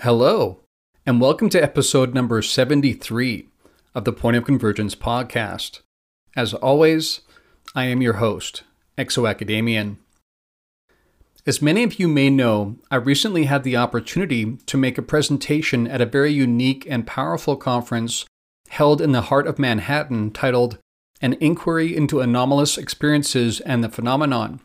Hello, and welcome to episode number 73 of the Point of Convergence podcast. As always, I am your host, Exo-Academian. As many of you may know, I recently had the opportunity to make a presentation at a very unique and powerful conference held in the heart of Manhattan titled An Inquiry into Anomalous Experiences and the Phenomenon.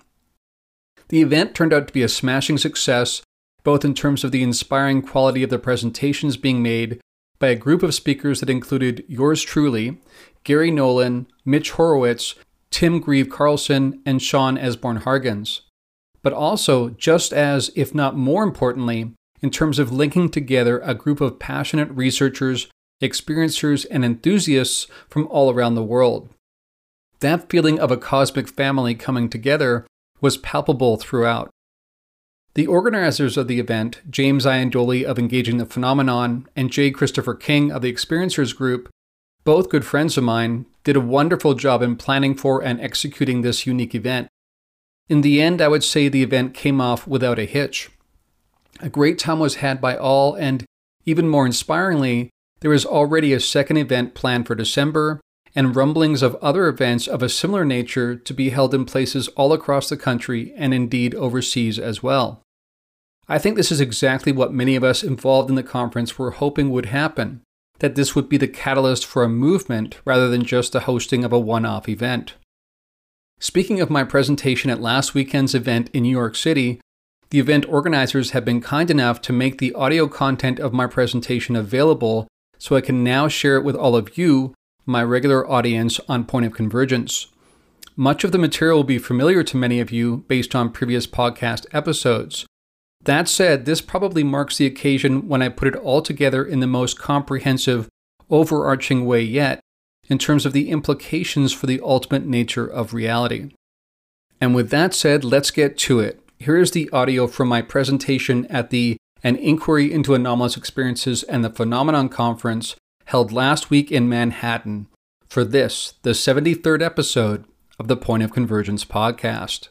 The event turned out to be a smashing success, both in terms of the inspiring quality of the presentations being made by a group of speakers that included yours truly, Gary Nolan, Mitch Horowitz, Tim Grieve-Carlson, and Sean Esborn-Hargens. But also, just as, if not more importantly, in terms of linking together a group of passionate researchers, experiencers, and enthusiasts from all around the world. That feeling of a cosmic family coming together was palpable throughout. The organizers of the event, James Iandoli of Engaging the Phenomenon and J. Christopher King of the Experiencers Group, both good friends of mine, did a wonderful job in planning for and executing this unique event. In the end, I would say the event came off without a hitch. A great time was had by all, and even more inspiringly, there is already a second event planned for December, and rumblings of other events of a similar nature to be held in places all across the country and indeed overseas as well. I think this is exactly what many of us involved in the conference were hoping would happen, that this would be the catalyst for a movement rather than just the hosting of a one-off event. Speaking of my presentation at last weekend's event in New York City, the event organizers have been kind enough to make the audio content of my presentation available so I can now share it with all of you, my regular audience on Point of Convergence. Much of the material will be familiar to many of you based on previous podcast episodes. That said, this probably marks the occasion when I put it all together in the most comprehensive, overarching way yet, in terms of the implications for the ultimate nature of reality. And with that said, let's get to it. Here is the audio from my presentation at the An Inquiry into Anomalous Experiences and the Phenomenon conference held last week in Manhattan for this, the 73rd episode of the Point of Convergence podcast.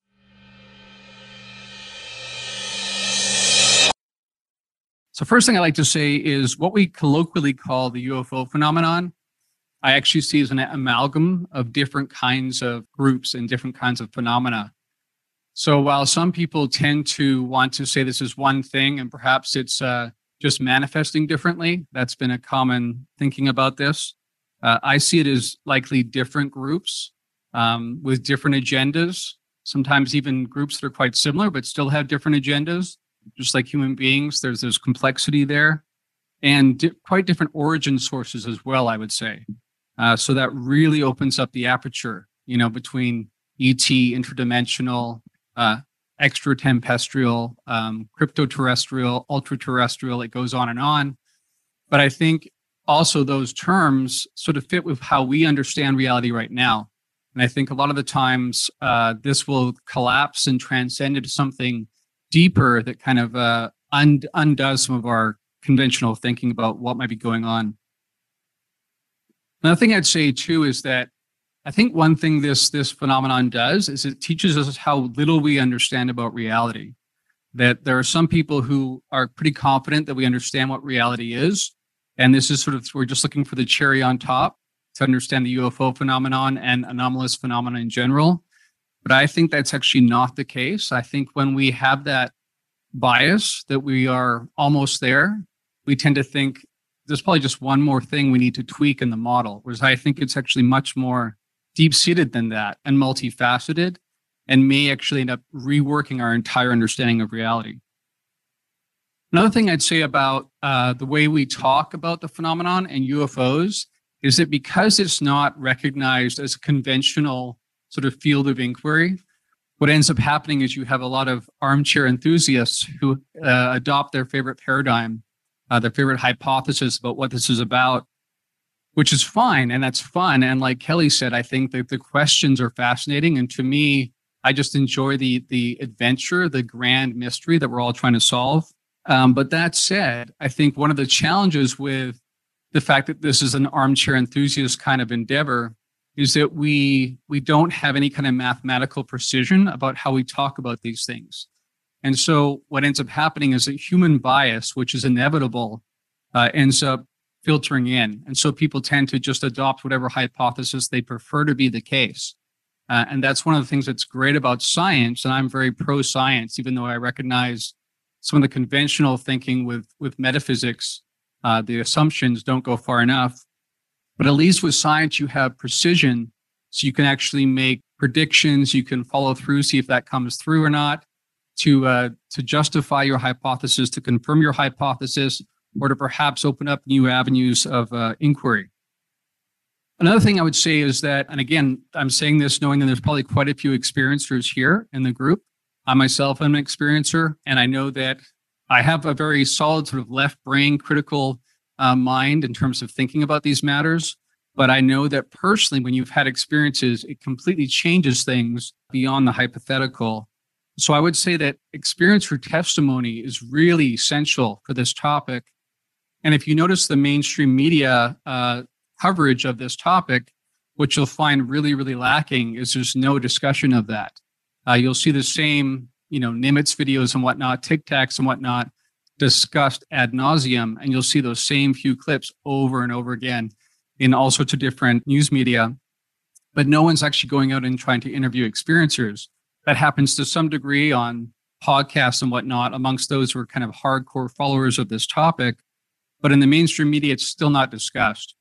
So first thing I like to say is what we colloquially call the UFO phenomenon, I actually see as an amalgam of different kinds of groups and different kinds of phenomena. So while some people tend to want to say this is one thing and perhaps it's just manifesting differently, that's been a common thinking about this. I see it as likely different groups with different agendas, sometimes even groups that are quite similar but still have different agendas. Just like human beings, there's complexity there and quite different origin sources as well, I would say. So that really opens up the aperture, between ET, interdimensional, extraterrestrial, cryptoterrestrial, ultra-terrestrial, it goes on and on. But I think also those terms sort of fit with how we understand reality right now. And I think a lot of the times this will collapse and transcend into something deeper that kind of undoes some of our conventional thinking about what might be going on. Another thing I'd say too is that I think one thing this phenomenon does is it teaches us how little we understand about reality. That there are some people who are pretty confident that we understand what reality is, and this is sort of, we're just looking for the cherry on top to understand the UFO phenomenon and anomalous phenomena in general. But I think that's actually not the case. I think when we have that bias that we are almost there, we tend to think there's probably just one more thing we need to tweak in the model, whereas I think it's actually much more deep-seated than that and multifaceted and may actually end up reworking our entire understanding of reality. Another thing I'd say about the way we talk about the phenomenon and UFOs is that because it's not recognized as a conventional sort of field of inquiry, what ends up happening is you have a lot of armchair enthusiasts who adopt their favorite paradigm, their favorite hypothesis about what this is about, which is fine, and that's fun. And like Kelly said, I think that the questions are fascinating. And to me, I just enjoy the adventure, the grand mystery that we're all trying to solve. But that said, I think one of the challenges with the fact that this is an armchair enthusiast kind of endeavor is that we don't have any kind of mathematical precision about how we talk about these things. And so what ends up happening is that human bias, which is inevitable, ends up filtering in. And so people tend to just adopt whatever hypothesis they prefer to be the case. And that's one of the things that's great about science. And I'm very pro science, even though I recognize some of the conventional thinking with metaphysics, the assumptions don't go far enough. But at least with science, you have precision. So you can actually make predictions. You can follow through, see if that comes through or not, to justify your hypothesis, to confirm your hypothesis, or to perhaps open up new avenues of inquiry. Another thing I would say is that, and again, I'm saying this knowing that there's probably quite a few experiencers here in the group. I myself am an experiencer, and I know that I have a very solid sort of left brain critical mind in terms of thinking about these matters. But I know that personally, when you've had experiences, it completely changes things beyond the hypothetical. So I would say that experiencer testimony is really essential for this topic. And if you notice the mainstream media coverage of this topic, what you'll find really, really lacking is there's no discussion of that. You'll see the same, Nimitz videos and whatnot, Tic Tacs and whatnot, discussed ad nauseum, and you'll see those same few clips over and over again in all sorts of different news media. But no one's actually going out and trying to interview experiencers. That happens to some degree on podcasts and whatnot amongst those who are kind of hardcore followers of this topic. But in the mainstream media, it's still not discussed.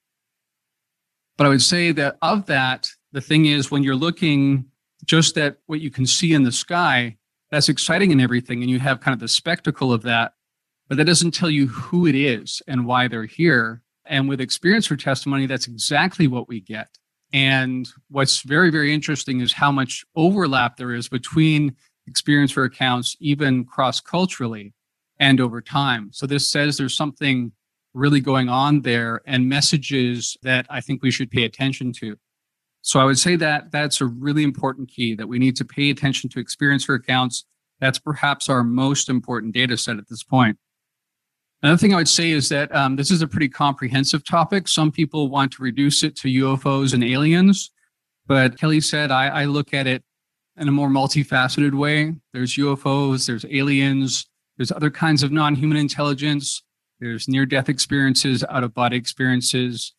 But I would say that of that, the thing is, when you're looking just at what you can see in the sky, that's exciting and everything. And you have kind of the spectacle of that, but that doesn't tell you who it is and why they're here. And with experiencer testimony, that's exactly what we get. And what's very, very interesting is how much overlap there is between experiencer accounts, even cross-culturally and over time. So this says there's something really going on there and messages that I think we should pay attention to. So I would say that that's a really important key, that we need to pay attention to experiencer accounts. That's perhaps our most important data set at this point. Another thing I would say is that this is a pretty comprehensive topic. Some people want to reduce it to UFOs and aliens, but Kelly said I look at it in a more multifaceted way. There's UFOs, there's aliens, there's other kinds of non-human intelligence, there's near-death experiences, out-of-body experiences,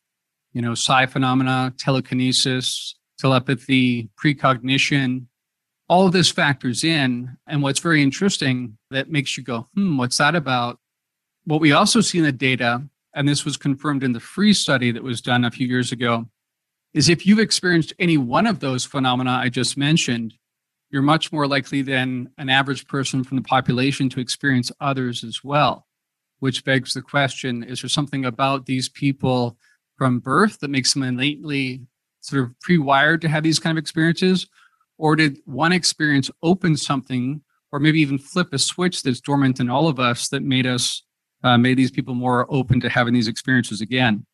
psi phenomena, telekinesis, telepathy, precognition. All of this factors in. And what's very interesting that makes you go, what's that about? What we also see in the data, and this was confirmed in the FREEZE study that was done a few years ago, is if you've experienced any one of those phenomena I just mentioned, you're much more likely than an average person from the population to experience others as well, which begs the question, is there something about these people from birth that makes them innately sort of pre-wired to have these kind of experiences? Or did one experience open something, or maybe even flip a switch that's dormant in all of us that made these people more open to having these experiences again?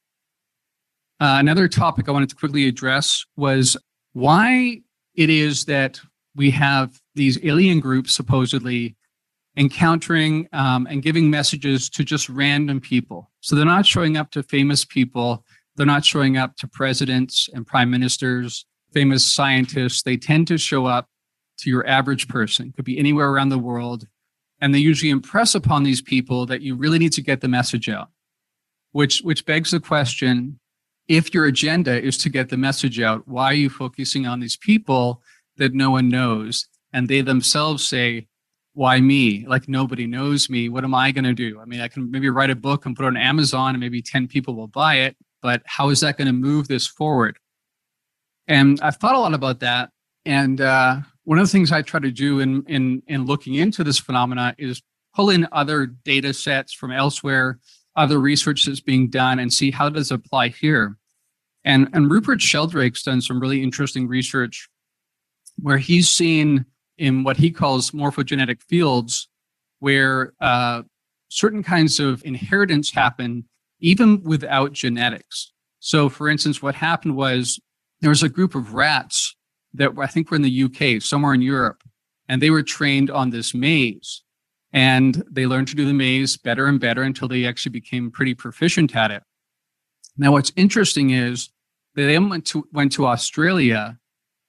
Another topic I wanted to quickly address was why it is that we have these alien groups supposedly encountering and giving messages to just random people. So they're not showing up to famous people. They're not showing up to presidents and prime ministers, famous scientists. They tend to show up to your average person. It could be anywhere around the world. And they usually impress upon these people that you really need to get the message out, which begs the question, if your agenda is to get the message out, why are you focusing on these people that no one knows? And they themselves say, why me? Like, nobody knows me. What am I going to do? I mean, I can maybe write a book and put it on Amazon and maybe 10 people will buy it, but how is that going to move this forward? And I've thought a lot about that. And one of the things I try to do in looking into this phenomena is pull in other data sets from elsewhere, other research that's being done, and see how does it apply here. And Rupert Sheldrake's done some really interesting research where he's seen in what he calls morphogenetic fields, where certain kinds of inheritance happen even without genetics. So, for instance, what happened was there was a group of rats that I think were in the UK, somewhere in Europe, and they were trained on this maze. And they learned to do the maze better and better until they actually became pretty proficient at it. Now, what's interesting is they then went to Australia,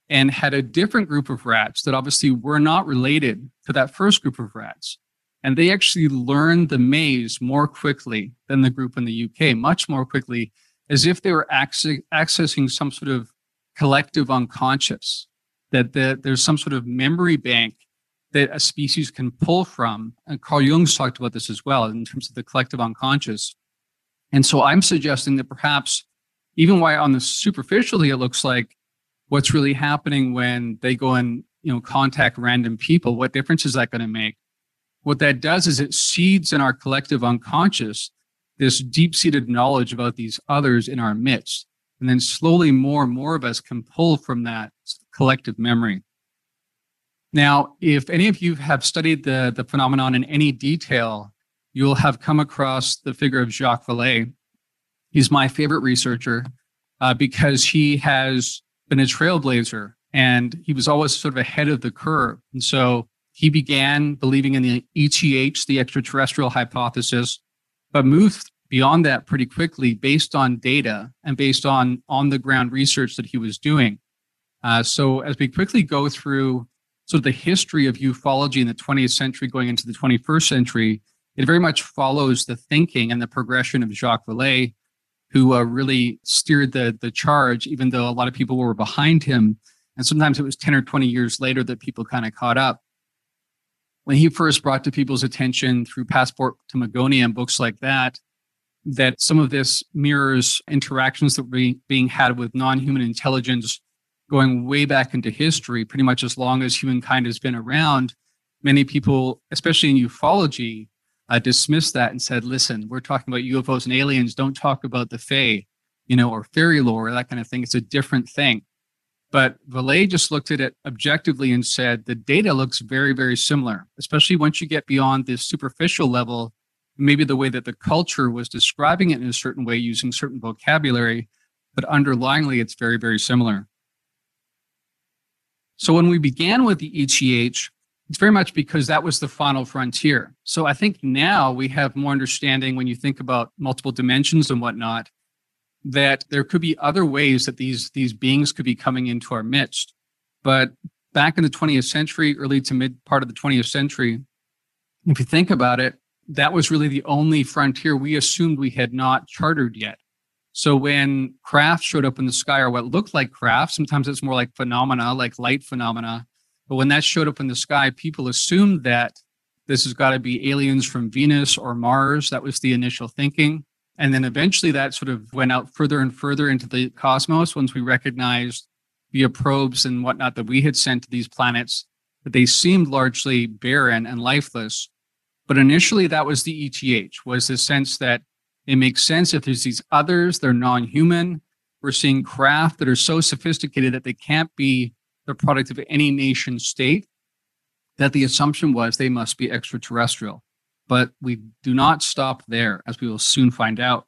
and had a different group of rats that obviously were not related to that first group of rats. And they actually learned the maze more quickly than the group in the UK, much more quickly, as if they were accessing some sort of collective unconscious, that there's some sort of memory bank that a species can pull from. And Carl Jung's talked about this as well in terms of the collective unconscious. And so I'm suggesting that perhaps, even while on the superficially it looks like what's really happening when they go and contact random people, what difference is that going to make? What that does is it seeds in our collective unconscious this deep-seated knowledge about these others in our midst. And then slowly more and more of us can pull from that collective memory. Now, if any of you have studied the phenomenon in any detail, you'll have come across the figure of Jacques Vallée. He's my favorite researcher because he has been a trailblazer and he was always sort of ahead of the curve. And so he began believing in the ETH, the extraterrestrial hypothesis, but moved beyond that pretty quickly based on data and based on the ground research that he was doing. So as we quickly go through sort of the history of ufology in the 20th century going into the 21st century, it very much follows the thinking and the progression of Jacques Vallée, who really steered the charge, even though a lot of people were behind him. And sometimes it was 10 or 20 years later that people kind of caught up. When he first brought to people's attention through Passport to Magonia and books like that some of this mirrors interactions that were being had with non-human intelligence going way back into history, pretty much as long as humankind has been around, many people, especially in ufology, dismissed that and said, listen, we're talking about UFOs and aliens. Don't talk about the Fae, or fairy lore, or that kind of thing. It's a different thing. But Vallée just looked at it objectively and said, the data looks very, very similar, especially once you get beyond this superficial level, maybe the way that the culture was describing it in a certain way using certain vocabulary, but underlyingly, it's very, very similar. So when we began with the ETH, it's very much because that was the final frontier. So I think now we have more understanding when you think about multiple dimensions and whatnot, that there could be other ways that these beings could be coming into our midst. But back in the 20th century, early to mid part of the 20th century, if you think about it, that was really the only frontier we assumed we had not chartered yet. So when craft showed up in the sky, or what looked like craft, sometimes it's more like phenomena, like light phenomena. But when that showed up in the sky, people assumed that this has got to be aliens from Venus or Mars. That was the initial thinking. And then eventually that sort of went out further and further into the cosmos once we recognized via probes and whatnot that we had sent to these planets that they seemed largely barren and lifeless. But initially that was the ETH, was the sense that it makes sense if there's these others, they're non-human. We're seeing craft that are so sophisticated that they can't be the product of any nation state, that the assumption was they must be extraterrestrial. But we do not stop there, as we will soon find out.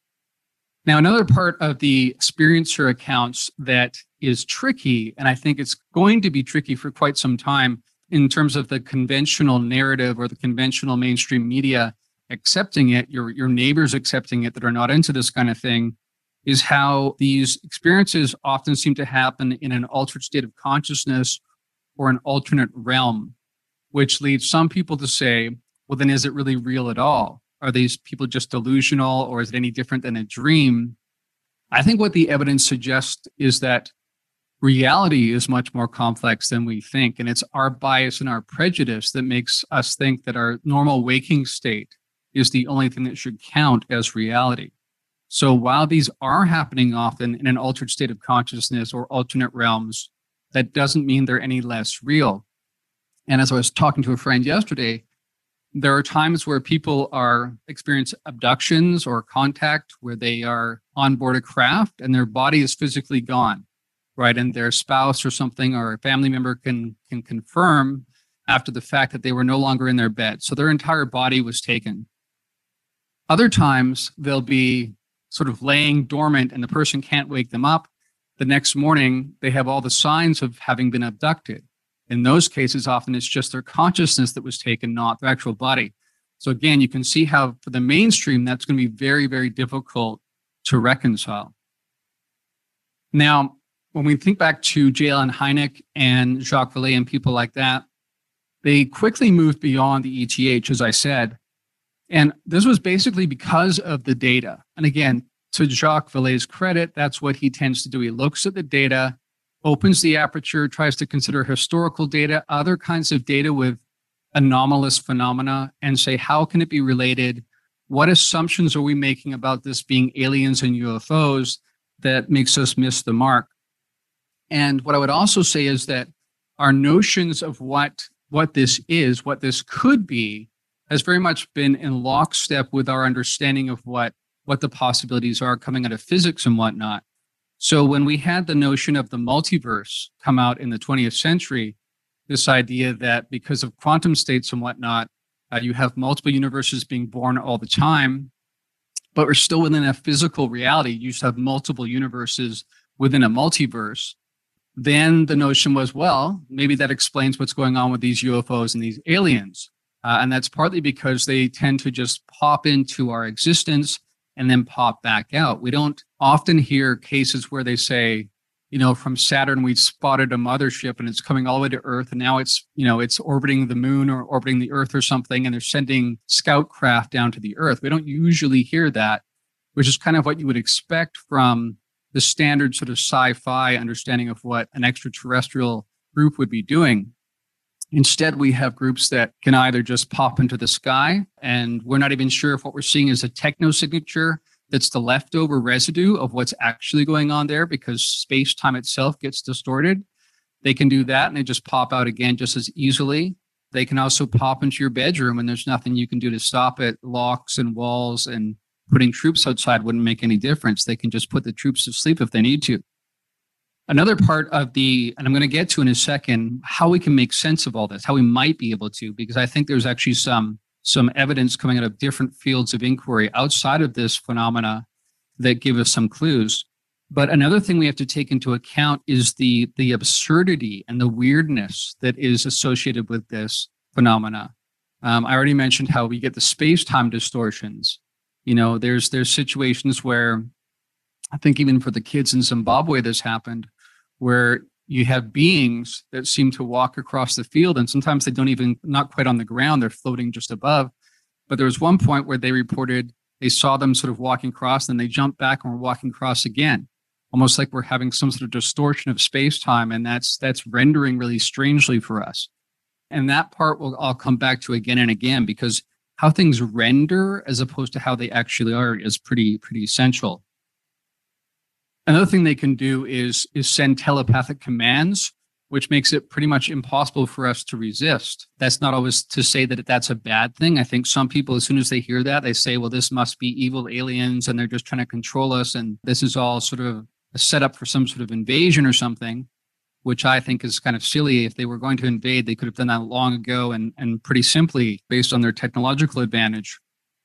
Now, another part of the experiencer accounts that is tricky, and I think it's going to be tricky for quite some time in terms of the conventional narrative or the conventional mainstream media accepting it, your neighbors accepting it that are not into this kind of thing, is how these experiences often seem to happen in an altered state of consciousness or an alternate realm, which leads some people to say, well, then is it really real at all? Are these people just delusional, or is it any different than a dream? I think what the evidence suggests is that reality is much more complex than we think. And it's our bias and our prejudice that makes us think that our normal waking state is the only thing that should count as reality. So while these are happening often in an altered state of consciousness or alternate realms, that doesn't mean they're any less real. And as I was talking to a friend yesterday, there are times where people experience abductions or contact where they are on board a craft and their body is physically gone, right? And their spouse or something or a family member can confirm after the fact that they were no longer in their bed. So their entire body was taken. Other times they'll be sort of laying dormant and the person can't wake them up. The next morning, they have all the signs of having been abducted. In those cases, often it's just their consciousness that was taken, not their actual body. So again, you can see how for the mainstream, that's going to be very, very difficult to reconcile. Now, when we think back to J. Allen Hynek and Jacques Vallée and people like that, they quickly moved beyond the ETH, as I said. And this was basically because of the data. And again, to Jacques Vallée's credit, that's what he tends to do. He looks at the data, opens the aperture, tries to consider historical data, other kinds of data with anomalous phenomena, and say, how can it be related? What assumptions are we making about this being aliens and UFOs that makes us miss the mark? And what I would also say is that our notions of what this is, what this could be, has very much been in lockstep with our understanding of what the possibilities are coming out of physics and whatnot. So when we had the notion of the multiverse come out in the 20th century, this idea that because of quantum states and whatnot, you have multiple universes being born all the time, but we're still within a physical reality. You just have multiple universes within a multiverse. Then the notion was, well, maybe that explains what's going on with these UFOs and these aliens. And that's partly because they tend to just pop into our existence and then pop back out. We don't often hear cases where they say, from Saturn, we spotted a mothership and it's coming all the way to Earth. And now it's orbiting the moon or orbiting the Earth or something. And they're sending scout craft down to the Earth. We don't usually hear that, which is kind of what you would expect from the standard sort of sci-fi understanding of what an extraterrestrial group would be doing. Instead, we have groups that can either just pop into the sky, and we're not even sure if what we're seeing is a technosignature that's the leftover residue of what's actually going on there because space-time itself gets distorted. They can do that, and they just pop out again just as easily. They can also pop into your bedroom, and there's nothing you can do to stop it. Locks and walls and putting troops outside wouldn't make any difference. They can just put the troops to sleep if they need to. Another part of and I'm going to get to in a second, how we can make sense of all this, how we might be able to, because I think there's actually some evidence coming out of different fields of inquiry outside of this phenomena that give us some clues. But another thing we have to take into account is the absurdity and the weirdness that is associated with this phenomena. I already mentioned how we get the space-time distortions. There's situations where I think even for the kids in Zimbabwe, this happened, where you have beings that seem to walk across the field, and sometimes they don't even, not quite on the ground, they're floating just above. But there was one point where they reported they saw them sort of walking across, and they jumped back and were walking across again, almost like we're having some sort of distortion of space-time, and that's rendering really strangely for us. And that part I'll come back to again and again, because how things render as opposed to how they actually are is pretty essential. Another thing they can do is send telepathic commands, which makes it pretty much impossible for us to resist. That's not always to say that that's a bad thing. I think some people, as soon as they hear that, they say, well, this must be evil aliens and they're just trying to control us. And this is all sort of a setup for some sort of invasion or something, which I think is kind of silly. If they were going to invade, they could have done that long ago and pretty simply based on their technological advantage.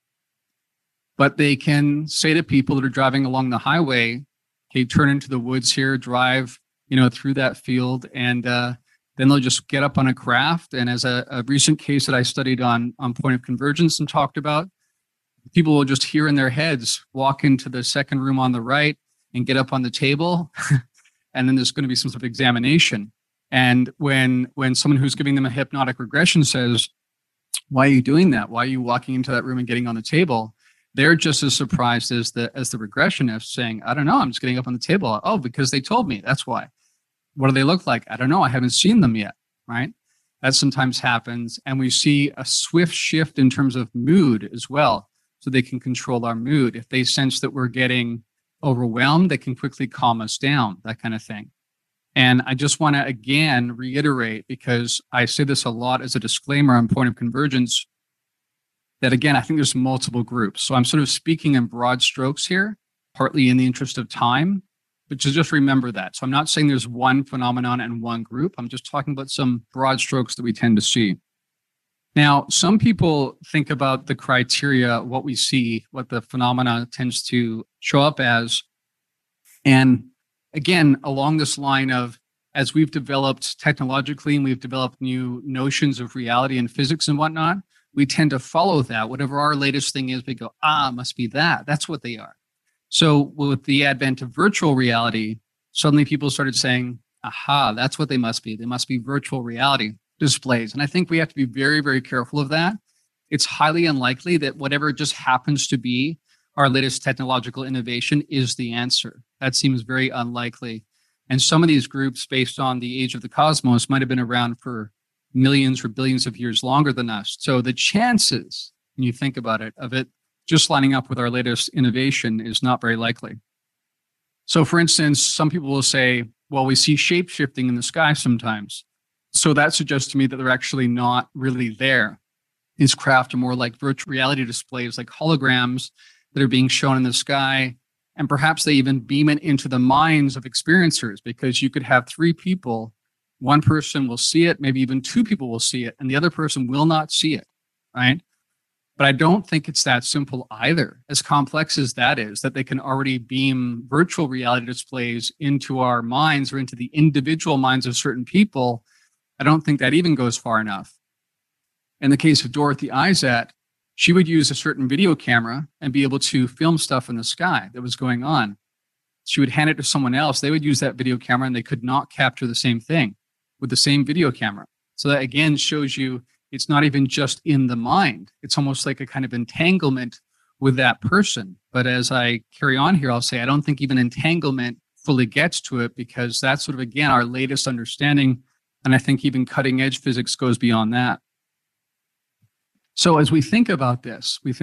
But they can say to people that are driving along the highway, okay, turn into the woods here, drive, through that field, and then they'll just get up on a craft. And as a recent case that I studied on Point of Convergence and talked about, people will just hear in their heads, walk into the second room on the right and get up on the table. And then there's going to be some sort of examination. And when someone who's giving them a hypnotic regression says, why are you doing that? Why are you walking into that room and getting on the table? They're just as surprised as the regressionist saying, I don't know, I'm just getting up on the table. Oh, because they told me, that's why. What do they look like? I don't know. I haven't seen them yet, right? That sometimes happens. And we see a swift shift in terms of mood as well. So they can control our mood. If they sense that we're getting overwhelmed, they can quickly calm us down, that kind of thing. And I just want to, again, reiterate, because I say this a lot as a disclaimer on Point of Convergence, that again, I think there's multiple groups. So I'm sort of speaking in broad strokes here, partly in the interest of time, but just remember that. So I'm not saying there's one phenomenon and one group. I'm just talking about some broad strokes that we tend to see. Now, some people think about the criteria, what we see, what the phenomena tends to show up as. And again, along this line of, as we've developed technologically and we've developed new notions of reality and physics and whatnot, we tend to follow that. Whatever our latest thing is, we go, must be that. That's what they are. So with the advent of virtual reality, suddenly people started saying, aha, that's what they must be. They must be virtual reality displays. And I think we have to be very, very careful of that. It's highly unlikely that whatever just happens to be our latest technological innovation is the answer. That seems very unlikely. And some of these groups, based on the age of the cosmos, might have been around for millions or billions of years longer than us. So the chances, when you think about it, of it just lining up with our latest innovation is not very likely. So, for instance, some people will say, well, we see shape shifting in the sky sometimes. So that suggests to me that they're actually not really there. These craft are more like virtual reality displays, like holograms that are being shown in the sky. And perhaps they even beam it into the minds of experiencers, because you could have three people. One person will see it, maybe even two people will see it, and the other person will not see it, right? But I don't think it's that simple either, as complex as that is, that they can already beam virtual reality displays into our minds or into the individual minds of certain people. I don't think that even goes far enough. In the case of Dorothy Izat, she would use a certain video camera and be able to film stuff in the sky that was going on. She would hand it to someone else. They would use that video camera and they could not capture the same thing with the same video camera. So that again shows you it's not even just in the mind. It's almost like a kind of entanglement with that person. But as I carry on here, I'll say I don't think even entanglement fully gets to it, because that's sort of, again, our latest understanding. And I think even cutting edge physics goes beyond that. So as we think about this, we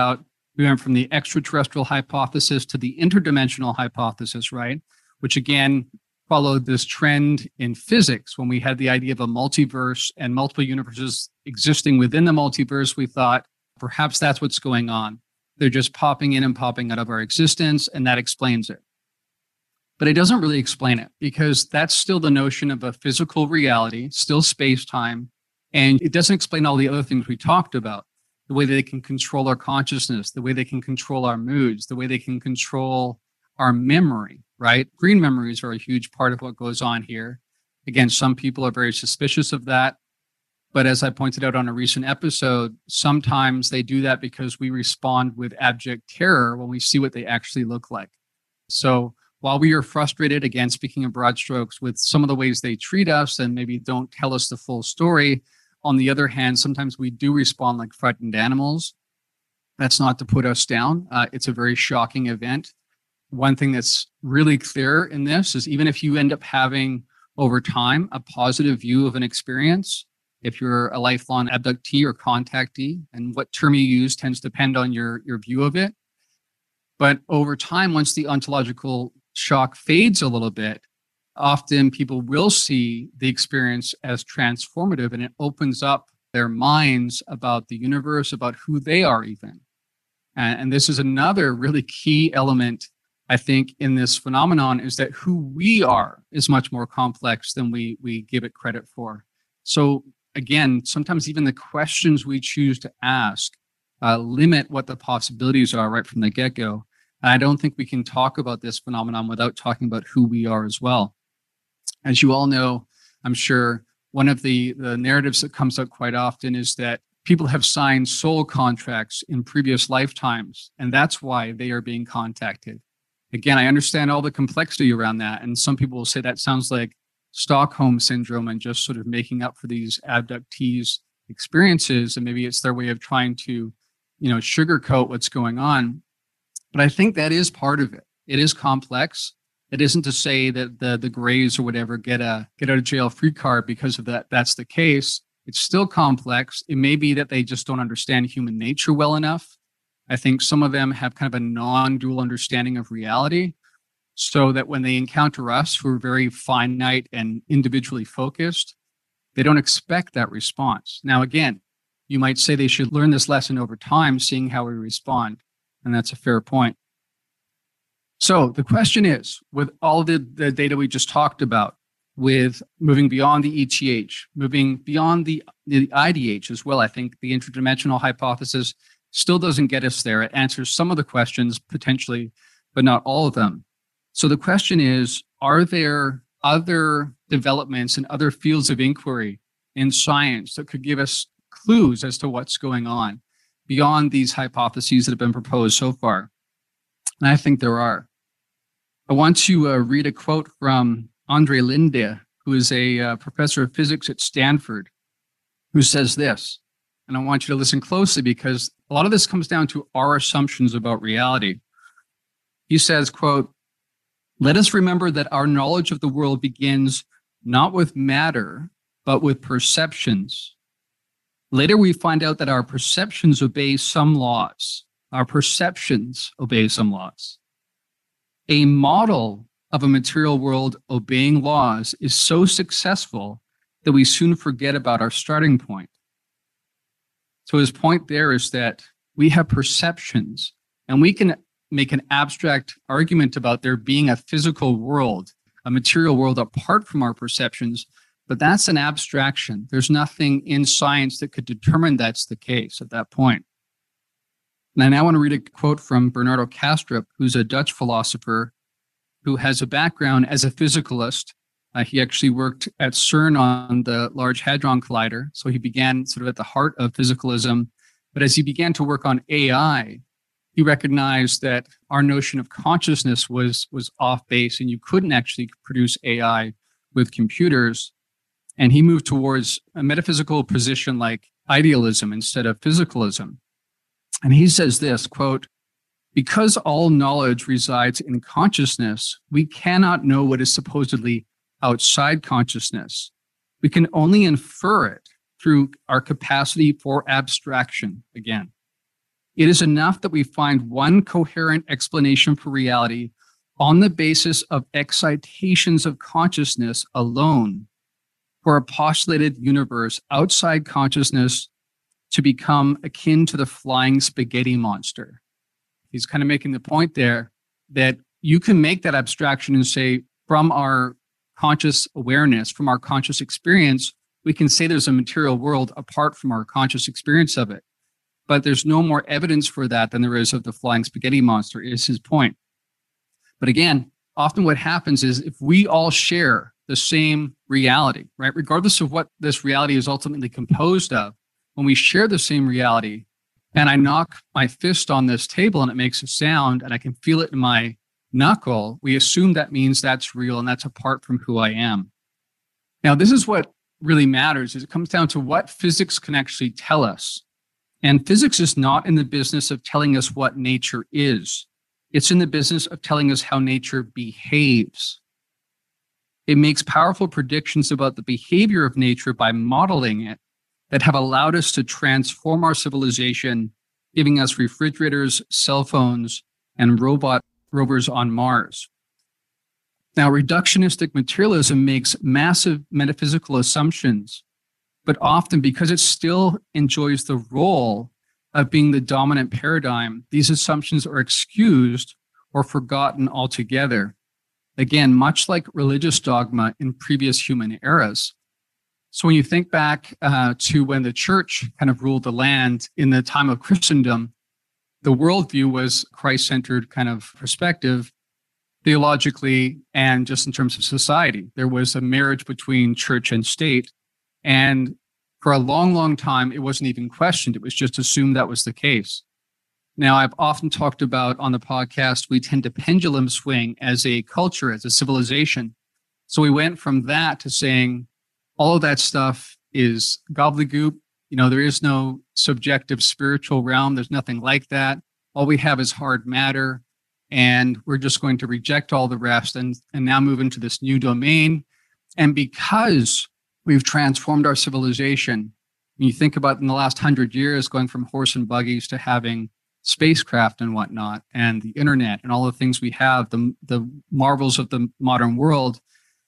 went from the extraterrestrial hypothesis to the interdimensional hypothesis, right? Which again followed this trend in physics. When we had the idea of a multiverse and multiple universes existing within the multiverse, we thought perhaps that's what's going on. They're just popping in and popping out of our existence, and that explains it. But it doesn't really explain it, because that's still the notion of a physical reality, still space-time. And it doesn't explain all the other things we talked about, the way that they can control our consciousness, the way they can control our moods, the way they can control our memory, right? Green memories are a huge part of what goes on here. Again, some people are very suspicious of that. But as I pointed out on a recent episode, sometimes they do that because we respond with abject terror when we see what they actually look like. So while we are frustrated, again, speaking in broad strokes, with some of the ways they treat us and maybe don't tell us the full story, on the other hand, sometimes we do respond like frightened animals. That's not to put us down. It's a very shocking event. One thing that's really clear in this is even if you end up having over time a positive view of an experience, if you're a lifelong abductee or contactee, and what term you use tends to depend on your view of it. But over time, once the ontological shock fades a little bit, often people will see the experience as transformative, and it opens up their minds about the universe, about who they are even. And this is another really key element, I think, in this phenomenon, is that who we are is much more complex than we give it credit for. So again, sometimes even the questions we choose to ask limit what the possibilities are right from the get-go. And I don't think we can talk about this phenomenon without talking about who we are as well. As you all know, I'm sure one of the narratives that comes up quite often is that people have signed soul contracts in previous lifetimes, and that's why they are being contacted. Again, I understand all the complexity around that, and some people will say that sounds like Stockholm syndrome and just sort of making up for these abductees' experiences, and maybe it's their way of trying to, sugarcoat what's going on. But I think that is part of it. It is complex. It isn't to say that the Greys or whatever get out of jail free card because of that. That's the case. It's still complex. It may be that they just don't understand human nature well enough. I think some of them have kind of a non-dual understanding of reality, so that when they encounter us, who are very finite and individually focused, they don't expect that response. Now, again, you might say they should learn this lesson over time, seeing how we respond. And that's a fair point. So the question is, with all the data we just talked about, with moving beyond the ETH, moving beyond the IDH as well, I think the interdimensional hypothesis still doesn't get us there. It answers some of the questions potentially, but not all of them. So the question is, are there other developments in other fields of inquiry in science that could give us clues as to what's going on beyond these hypotheses that have been proposed so far? And I think there are. I want to read a quote from Andre Linde, who is a professor of physics at Stanford, who says this, and I want you to listen closely because a lot of this comes down to our assumptions about reality. He says, quote, "Let us remember that our knowledge of the world begins not with matter, but with perceptions. Later, we find out that our perceptions obey some laws. Our perceptions obey some laws. A model of a material world obeying laws is so successful that we soon forget about our starting point." So his point there is that we have perceptions, and we can make an abstract argument about there being a physical world, a material world apart from our perceptions, but that's an abstraction. There's nothing in science that could determine that's the case at that point. And I now want to read a quote from Bernardo Kastrup, who's a Dutch philosopher who has a background as a physicalist. He actually worked at CERN on the Large Hadron Collider. So he began sort of at the heart of physicalism. But as he began to work on AI, he recognized that our notion of consciousness was off base and you couldn't actually produce AI with computers. And he moved towards a metaphysical position like idealism instead of physicalism. And he says this, quote, "Because all knowledge resides in consciousness, we cannot know what is supposedly outside consciousness. We can only infer it through our capacity for abstraction again. It is enough that we find one coherent explanation for reality on the basis of excitations of consciousness alone for a postulated universe outside consciousness to become akin to the flying spaghetti monster." He's kind of making the point there that you can make that abstraction and say, from our conscious awareness, from our conscious experience, we can say there's a material world apart from our conscious experience of it. But there's no more evidence for that than there is of the flying spaghetti monster, is his point. But again, often what happens is if we all share the same reality, right, regardless of what this reality is ultimately composed of, when we share the same reality and I knock my fist on this table and it makes a sound and I can feel it in my knuckle, we assume that means that's real and that's apart from who I am. Now, this is what really matters, is it comes down to what physics can actually tell us. And physics is not in the business of telling us what nature is. It's in the business of telling us how nature behaves. It makes powerful predictions about the behavior of nature by modeling it that have allowed us to transform our civilization, giving us refrigerators, cell phones, and rovers on Mars. Now, reductionistic materialism makes massive metaphysical assumptions, but often because it still enjoys the role of being the dominant paradigm, these assumptions are excused or forgotten altogether. Again, much like religious dogma in previous human eras. So when you think back to when the church kind of ruled the land in the time of Christendom, the worldview was Christ-centered kind of perspective, theologically and just in terms of society. There was a marriage between church and state. And for a long, long time, it wasn't even questioned. It was just assumed that was the case. Now, I've often talked about on the podcast, we tend to pendulum swing as a culture, as a civilization. So we went from that to saying all of that stuff is gobbledygook. You know, there is no subjective spiritual realm. There's nothing like that. All we have is hard matter. And we're just going to reject all the rest and now move into this new domain. And because we've transformed our civilization, when you think about in the last 100 years, going from horse and buggies to having spacecraft and whatnot, and the internet and all the things we have, the marvels of the modern world,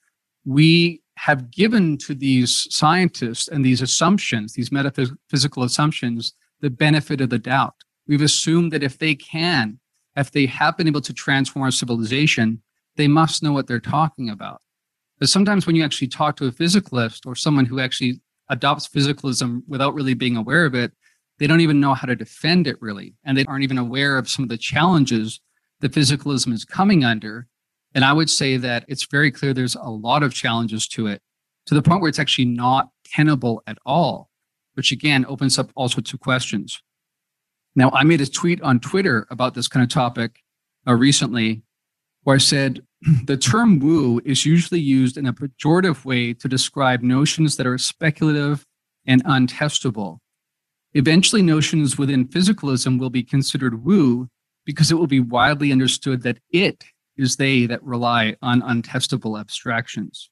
we have given to these scientists and these assumptions, these metaphysical assumptions, the benefit of the doubt. We've assumed that if they have been able to transform our civilization, they must know what they're talking about. But sometimes when you actually talk to a physicalist or someone who actually adopts physicalism without really being aware of it, they don't even know how to defend it really. And they aren't even aware of some of the challenges that physicalism is coming under. And I would say that it's very clear there's a lot of challenges to it, to the point where it's actually not tenable at all, which again opens up all sorts of questions. Now, I made a tweet on Twitter about this kind of topic recently, where I said, the term woo is usually used in a pejorative way to describe notions that are speculative and untestable. Eventually, notions within physicalism will be considered woo because it will be widely understood that it is they that rely on untestable abstractions.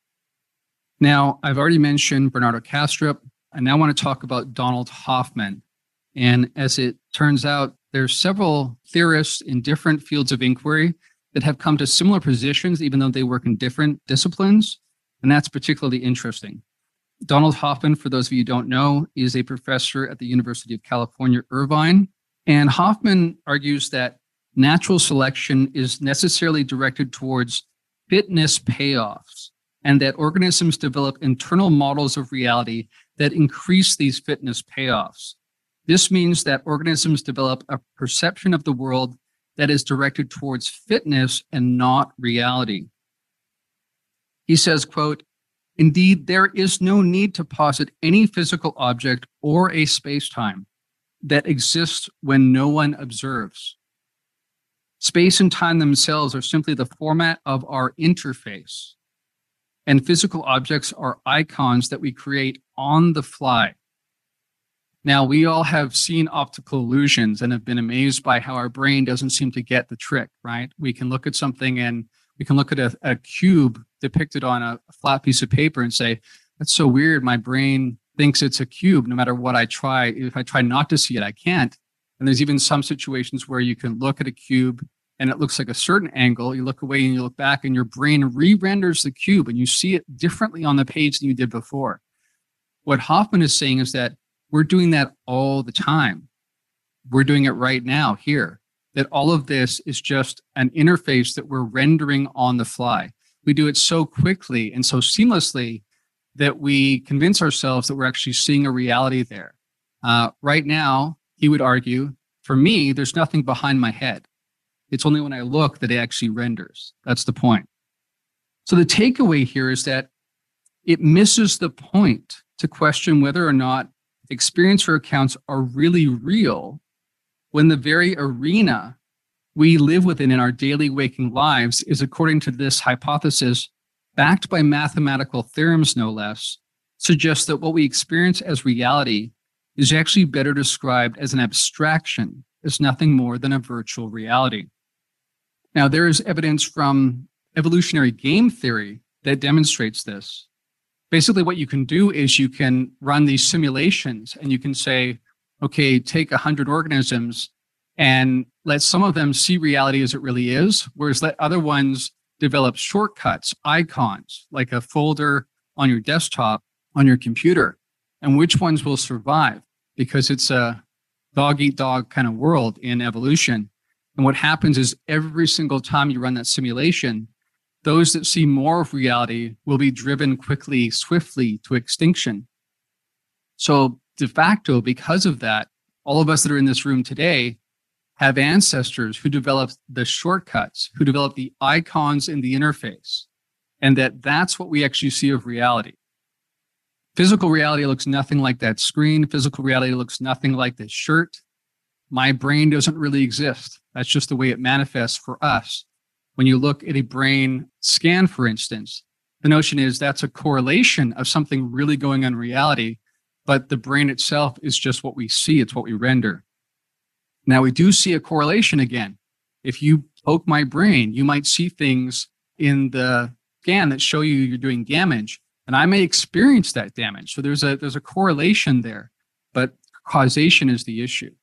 Now, I've already mentioned Bernardo Kastrup. I now want to talk about Donald Hoffman. And as it turns out, there's several theorists in different fields of inquiry that have come to similar positions, even though they work in different disciplines. And that's particularly interesting. Donald Hoffman, for those of you who don't know, is a professor at the University of California, Irvine. And Hoffman argues that natural selection is necessarily directed towards fitness payoffs, and that organisms develop internal models of reality that increase these fitness payoffs. This means that organisms develop a perception of the world that is directed towards fitness and not reality. He says, quote, "Indeed, there is no need to posit any physical object or a space-time that exists when no one observes. Space and time themselves are simply the format of our interface, and physical objects are icons that we create on the fly." Now, we all have seen optical illusions and have been amazed by how our brain doesn't seem to get the trick, right? We can look at something and we can look at a cube depicted on a flat piece of paper and say, that's so weird. My brain thinks it's a cube no matter what I try. If I try not to see it, I can't. And there's even some situations where you can look at a cube and it looks like a certain angle. You look away and you look back and your brain re-renders the cube and you see it differently on the page than you did before. What Hoffman is saying is that we're doing that all the time. We're doing it right now here, that all of this is just an interface that we're rendering on the fly. We do it so quickly and so seamlessly that we convince ourselves that we're actually seeing a reality there. Right now, he would argue, for me, there's nothing behind my head. It's only when I look that it actually renders. That's the point. So the takeaway here is that it misses the point to question whether or not experiencer accounts are really real when the very arena we live within in our daily waking lives is, according to this hypothesis, backed by mathematical theorems no less, suggests that what we experience as reality is actually better described as an abstraction, as nothing more than a virtual reality. Now, there is evidence from evolutionary game theory that demonstrates this. Basically, what you can do is you can run these simulations and you can say, okay, take 100 organisms and let some of them see reality as it really is, whereas let other ones develop shortcuts, icons, like a folder on your desktop, on your computer, and which ones will survive, because it's a dog-eat-dog kind of world in evolution. And what happens is every single time you run that simulation, those that see more of reality will be driven quickly, swiftly to extinction. So de facto, because of that, all of us that are in this room today have ancestors who developed the shortcuts, who developed the icons in the interface, and that's what we actually see of reality. Physical reality looks nothing like that screen. Physical reality looks nothing like this shirt. My brain doesn't really exist. That's just the way it manifests for us. When you look at a brain scan, for instance, the notion is that's a correlation of something really going on in reality, but the brain itself is just what we see. It's what we render. Now, we do see a correlation again. If you poke my brain, you might see things in the scan that show you you're doing damage, and I may experience that damage. So there's a correlation there, but causation is the issue.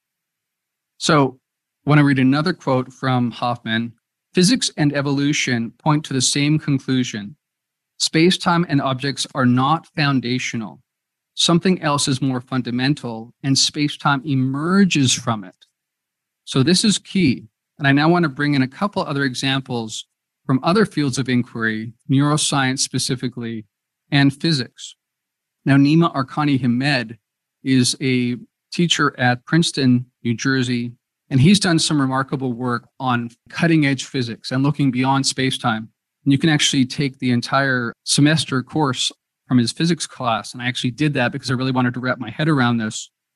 So I want to read another quote from Hoffman. Physics and evolution point to the same conclusion. Space-time and objects are not foundational. Something else is more fundamental, and space-time emerges from it. So this is key. And I now want to bring in a couple other examples from other fields of inquiry, neuroscience specifically, and physics. Now, Nima Arkani-Hamed is a teacher at Princeton, New Jersey, and he's done some remarkable work on cutting-edge physics and looking beyond space-time. And you can actually take the entire semester course from his physics class. And I actually did that because I really wanted to wrap my head around this.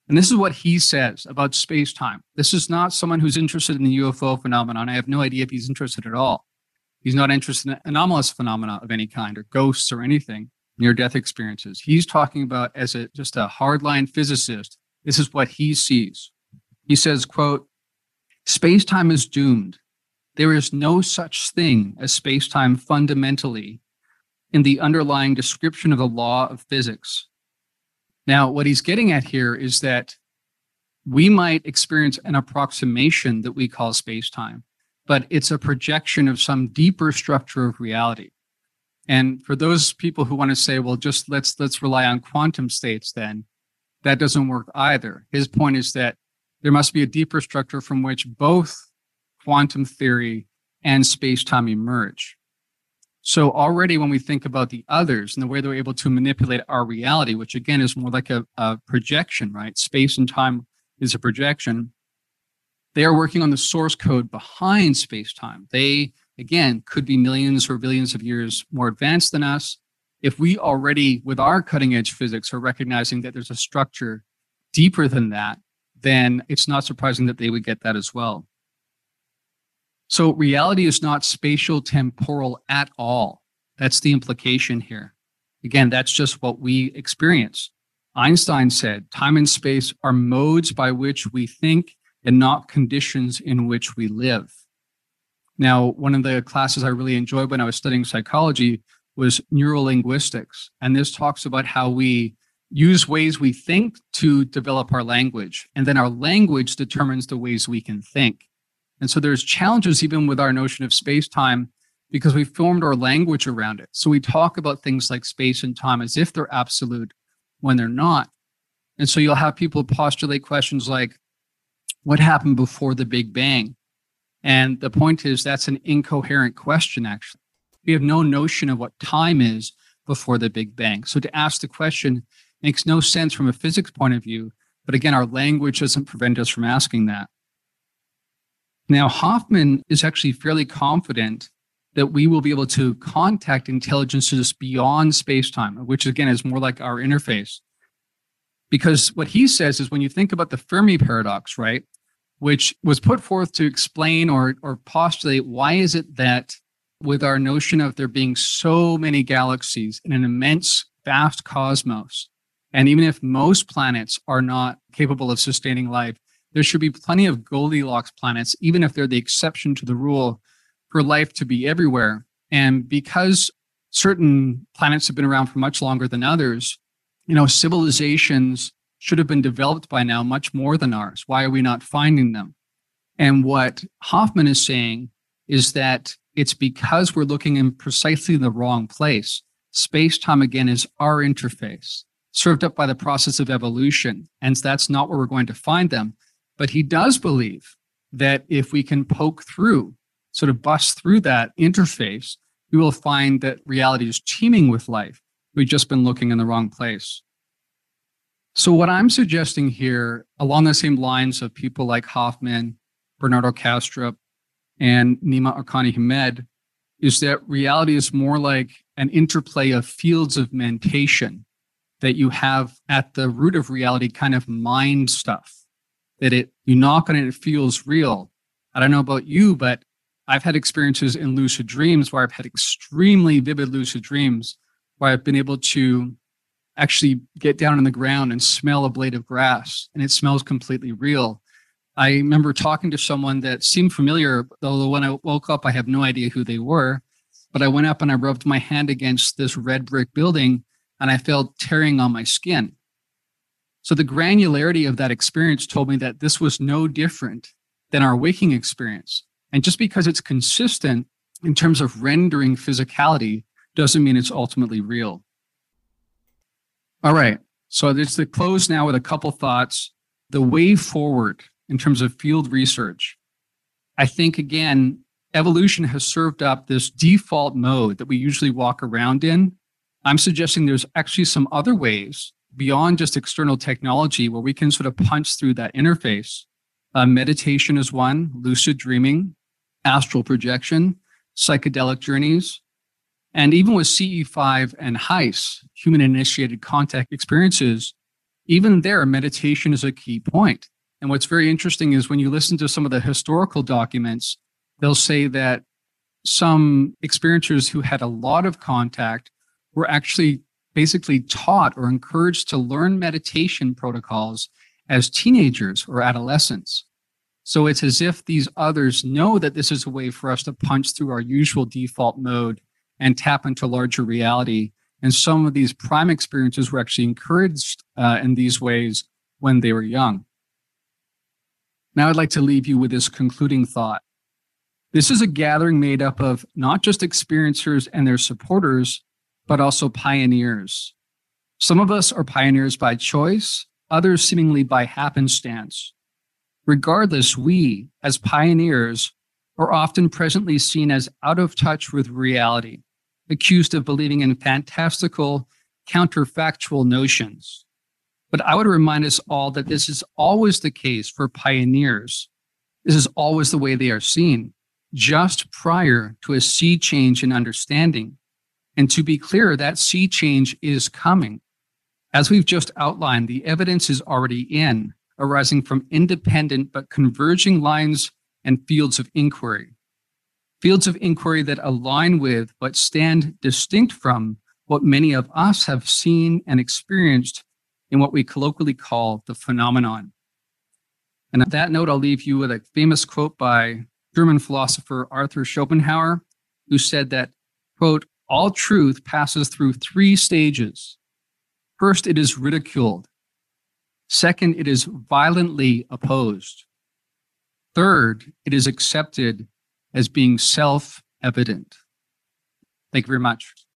And this is what he says about space-time. This is not someone who's interested in the UFO phenomenon. I have no idea if he's interested at all. He's not interested in anomalous phenomena of any kind or ghosts or anything, near-death experiences. He's talking about as just a hardline physicist. This is what he sees. He says, quote, "Space-time is doomed. There is no such thing as space-time fundamentally in the underlying description of the law of physics." Now, what he's getting at here is that we might experience an approximation that we call space-time, but it's a projection of some deeper structure of reality. And for those people who want to say, well, just let's rely on quantum states, then that doesn't work either. His point is that there must be a deeper structure from which both quantum theory and space-time emerge. So already when we think about the others and the way they're able to manipulate our reality, which again is more like a projection, right? Space and time is a projection. They are working on the source code behind space-time. They, again, could be millions or billions of years more advanced than us. If we already, with our cutting-edge physics, are recognizing that there's a structure deeper than that, then it's not surprising that they would get that as well. So reality is not spatial temporal at all. That's the implication here. Again, that's just what we experience. Einstein said, time and space are modes by which we think and not conditions in which we live. Now, one of the classes I really enjoyed when I was studying psychology was neurolinguistics. And this talks about how we use ways we think to develop our language. And then our language determines the ways we can think. And so there's challenges even with our notion of space-time because we formed our language around it. So we talk about things like space and time as if they're absolute when they're not. And so you'll have people postulate questions like, what happened before the Big Bang? And the point is that's an incoherent question, actually. We have no notion of what time is before the Big Bang. So to ask the question makes no sense from a physics point of view. But again, our language doesn't prevent us from asking that. Now, Hoffman is actually fairly confident that we will be able to contact intelligences beyond space-time, which again is more like our interface. Because what he says is when you think about the Fermi paradox, right, which was put forth to explain or postulate why is it that with our notion of there being so many galaxies in an immense, vast cosmos, and even if most planets are not capable of sustaining life, there should be plenty of Goldilocks planets, even if they're the exception to the rule, for life to be everywhere. And because certain planets have been around for much longer than others, civilizations should have been developed by now much more than ours. Why are we not finding them? And what Hoffman is saying is that it's because we're looking in precisely the wrong place. Space-time, again, is our interface, served up by the process of evolution. And that's not where we're going to find them. But he does believe that if we can poke through, sort of bust through that interface, we will find that reality is teeming with life. We've just been looking in the wrong place. So what I'm suggesting here, along the same lines of people like Hoffman, Bernardo Kastrup, and Nima Arkani-Hamed, is that reality is more like an interplay of fields of mentation that you have at the root of reality, kind of mind stuff. That you knock on it, it feels real. I don't know about you, but I've had experiences in lucid dreams where I've had extremely vivid lucid dreams where I've been able to actually get down on the ground and smell a blade of grass, and it smells completely real. I remember talking to someone that seemed familiar, although when I woke up, I have no idea who they were. But I went up and I rubbed my hand against this red brick building, and I felt tearing on my skin. So the granularity of that experience told me that this was no different than our waking experience. And just because it's consistent in terms of rendering physicality doesn't mean it's ultimately real. All right. So it's to close now with a couple thoughts. The way forward in terms of field research. I think, again, evolution has served up this default mode that we usually walk around in. I'm suggesting there's actually some other ways beyond just external technology where we can sort of punch through that interface. Meditation is one, lucid dreaming, astral projection, psychedelic journeys, and even with CE5 and HICE, human-initiated contact experiences, even there, meditation is a key point. And what's very interesting is when you listen to some of the historical documents, they'll say that some experiencers who had a lot of contact were actually basically taught or encouraged to learn meditation protocols as teenagers or adolescents. So it's as if these others know that this is a way for us to punch through our usual default mode and tap into larger reality. And some of these prime experiences were actually encouraged in these ways when they were young. Now I'd like to leave you with this concluding thought. This is a gathering made up of not just experiencers and their supporters, but also pioneers. Some of us are pioneers by choice, others seemingly by happenstance. Regardless, we, as pioneers, are often presently seen as out of touch with reality, accused of believing in fantastical, counterfactual notions. But I would remind us all that this is always the case for pioneers. This is always the way they are seen, just prior to a sea change in understanding. And to be clear, that sea change is coming. As we've just outlined, the evidence is already in, arising from independent but converging lines and fields of inquiry. Fields of inquiry that align with but stand distinct from what many of us have seen and experienced in what we colloquially call the phenomenon. And on that note, I'll leave you with a famous quote by German philosopher Arthur Schopenhauer, who said that, quote, "All truth passes through three stages. First, it is ridiculed. Second, it is violently opposed. Third, it is accepted as being self-evident." Thank you very much.